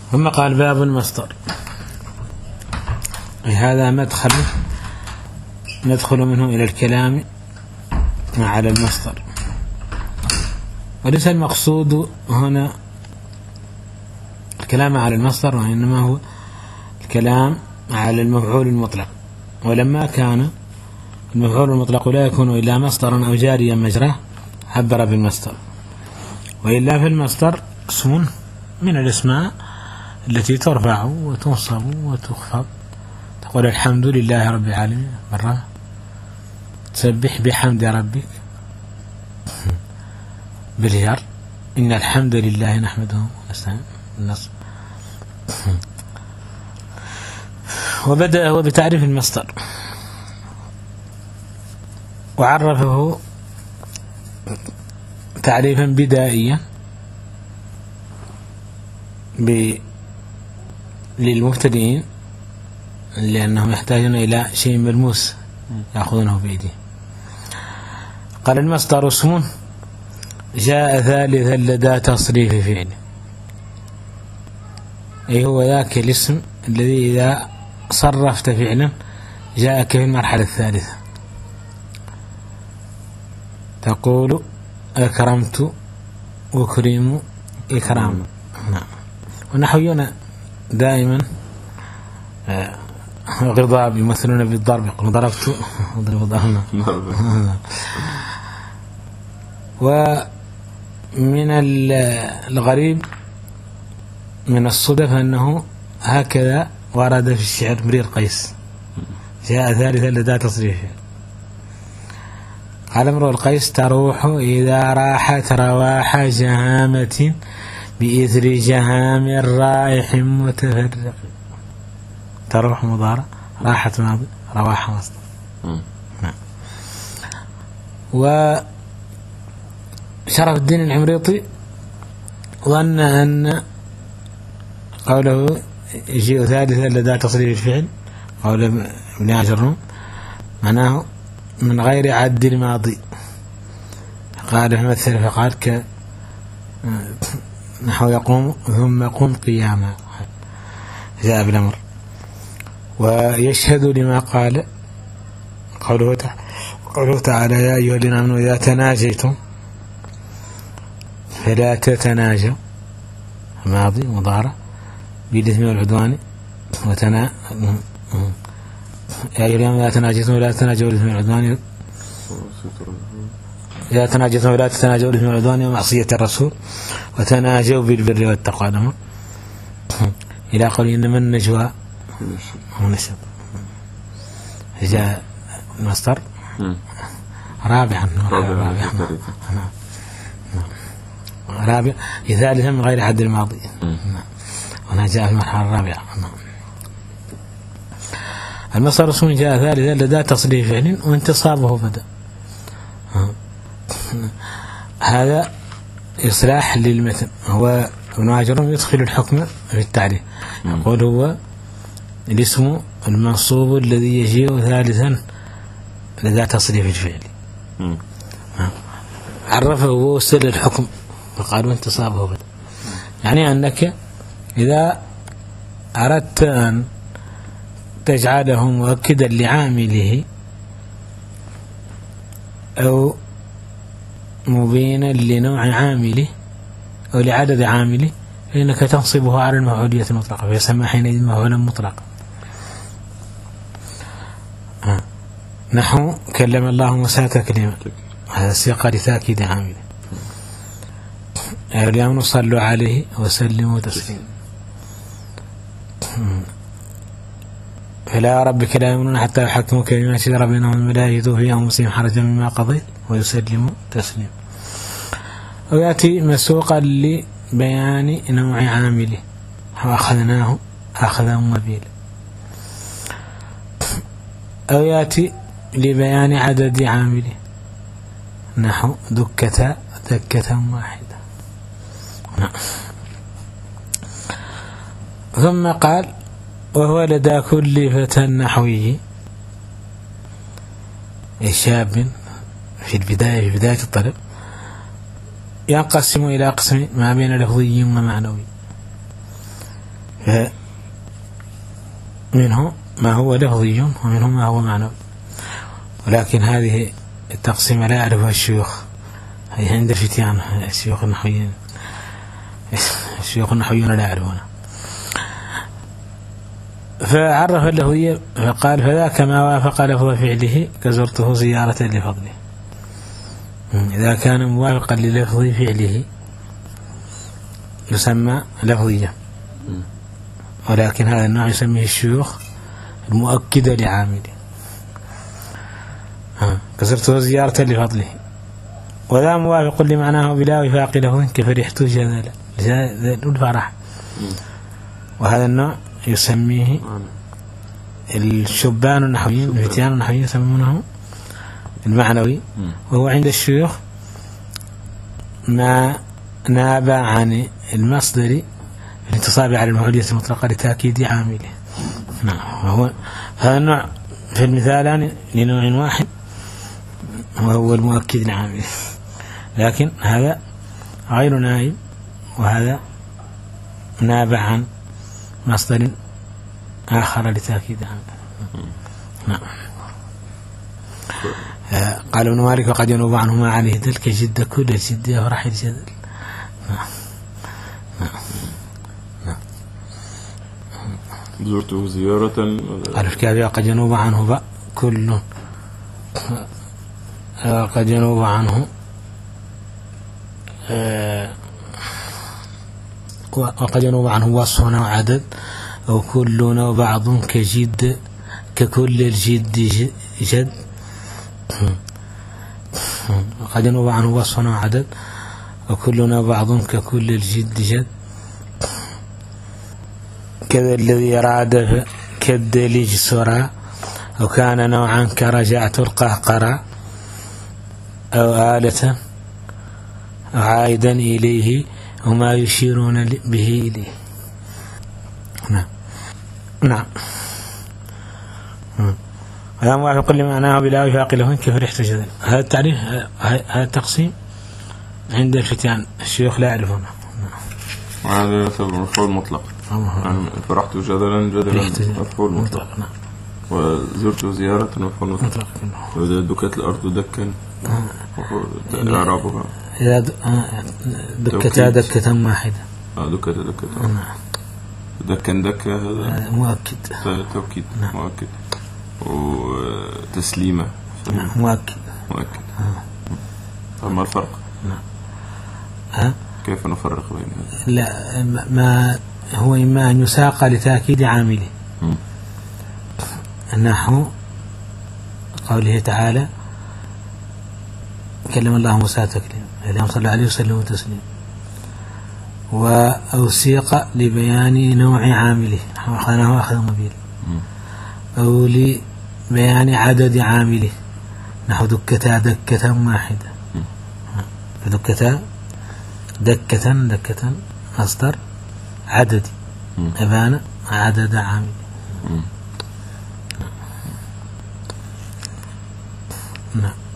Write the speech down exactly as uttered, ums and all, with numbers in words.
ثم قال باب المصدر. هذا مدخل ندخل منه إلى الكلام على المصدر، وليس المقصود هنا الكلام على المصدر، وإنما هو الكلام على المفعول المطلق. ولما كان المفعول المطلق لا يكون إلا مصدرا أو جاريا مجراه عبر بالمصدر، وإلا في المصدر اسم من الأسماء التي ترفع وتنصب وتخفض. تقول الحمد لله رب العالمين مرة، تسبح بحمد ربك بالجر، إن الحمد لله نحمده ونستعين النصب. وبدأ هو بتعريف المصدر، وعرفه تعريفا بدائيا للمبتدئين، لأنهم يحتاجون إلى شيء ملموس يأخذونه بأيديهم. قال المصدر اسم جاء ثالثا لدى تصريف فعله، أي هو ذاك الاسم الذي إذا صرفت فعلا جاءك في المرحلة الثالثة. تقول أكرمت أكرم إكرام. نعم. ونحويون دائما غضاب يمثلون بالضرب، يقولون ضربت اضرب ضربنا. ومن الغريب من الصدف أنه هكذا ورد في الشعر امرئ القيس، جاء ثالثا لدى تصريفه. قال امرؤ القيس تروح إذا راحت رواح جهامة بإثر جهام رائح متفرق. تروح مضارع، راحت ماضي، رواح مصدر. نعم. وشرف الدين العمريطي ظن أن قوله يجيء ثالثا لدى تصريف الفعل قول ابن عجرون معناه من غير عد الماضي. قال فمثل فقال ك نحو يقوم ثم قم قياما، جاء بالأمر. ويشهد لما قال قوله تعالى, قوله تعالى يا أيها الذين آمنوا إذا تناجيتم فلا تتناجوا، ماضي مضارع بالإثم والعدوان وتنا يا أيها الذين آمنوا إذا تناجيتم ولا تتناجوا بالإثم والعدوان، إذا تناجيتم ولا تتناجوا بالإثم والعدوان ومعصية الرسول وتناجوا بالبر والتقوى، إلى قول إنما النجوى ونسب. جاء المصدر رابعا رابعا رابع ثالثا من غير حد الماضي. هنا جاء في المرحلة الرابعة. المصدر اسم جاء ثالثا لدى تصريف فعل وانتصابه بدأ. هذا إصلاح للمتن. هو ابن عجرون يدخل الحكم في التعريف، يقول هو الاسم المنصوب الذي يجيء ثالثا لدى تصريف الفعل. عرفه ووصل الحكم فقالوا انتصابه بدأ، يعني أنك إذا أردت أن تجعله مؤكدا لعامله أو مبينا لنوع عامله أو لعدد عامله فإنك تنصبه على المفعولية المطلقة فيسمى حينئذ مفعولا مطلقا. آه. نحو كلم الله موسى تكليما، هذا سياق لتأكيد عامله. اليوم صلوا عليه وسلموا تسليما. فلا ربك لا يؤمنون حتى يحكموك بما شجر بينهم ولا يجدوا في أنفسهم حرجا مما قضيت ويسلموا تسليما. ويأتي مسوقا لبيان نوع عامله وأخذناه أخذا مبيلا، أو يأتي لبيان عدد عامله نحو دكة دكة واحدة. ثم قال وهو لدى كل فتى نحوي شاب في البداية في بداية الطلب ينقسم إلى قسم ما بين لفظي ومعنوي. منه ما هو لفظي ومنه ما هو معنوي، ولكن هذه التقسيمة لا يعرفها الشيوخ، هي عند الفتيان الشيوخ النحويين، الشيوخ النحويون لا يعرفونها. فعرف اللفظية فقال فذاك ما وافق لفظ فعله كزرته زيارة لفضله. إذا كان موافقا للفظ فعله يسمى لفظية، ولكن هذا النوع يسميه الشيوخ المؤكدة لعامله، كزرته زيارة لفضله. وذا موافق لمعناه بلا وفاق له كفرحت جذلا الفرح، وهذا النوع يسميه الشبان النحويين الفتيان النحويين يسمونه المعنوي، وهو عند الشيوخ ما ناب عن المصدر الانتصاب على المفعولية المطلقة لتأكيد عامله. نعم، وهو هذا النوع في المثالان لنوع واحد وهو المؤكد لعامله، لكن هذا غير نائب وهذا نابع عن مصدر آخر لتأكيد عامله. نعم. قال ابن مالك وقد ينوب عنه ما عليه ذلك جد كل الجد يفرح الجدل. نعم نعم. زرته زيارة قال في قد ينوب عنه بقى كل قد ينوب عنه وقد ينوب عنه وصف وعدد أو كل وبعض كجد ككل الجد جد. وقد ينوب عنه وصف وعدد وكلنا بعض ككل الجد جد. كذا الذي أراد كالدليج سرى أو كان نوعا كرجعت القهقرة أو آلة أو عائدا إليه وما يشيرون به إليه. نعم نعم. هذا موافق لمعناه بلا وفاق له كفرحت جدا. هذا التعريف هذا التقسيم عند الفتيان الشيوخ لا يعرفونه. وهذا يعتبر مفعول مطلق، يعني فرحت جدلا جدلا مفعول مطلق. نعم. وزرت زيارة مفعول مطلق. وإذا دكت الأرض دكا إعرابها إذا دكتا دكة واحدة. آه دكتا دكة. نعم. دكا دكة هذا مؤكد. توكيد. نعم. مؤكد. وتسليمة. نعم. مؤكد. مؤكد. طيب ما الفرق؟ نعم. ها؟ كيف نفرق بين هذا؟ لا، ما هو إما أن يساق لتأكيد عامله نحو قوله تعالى كلم الله موسى تكليما اللهم صل عليه وسلم تسليما، وأوسيق لبيان نوع عامله أخذناه أخذ مبيل، أو لبيان عدد عامله نحو دكتا دكة واحدة. فدكتا دكة دكة مصدر عددي أبان عدد عامل. نعم.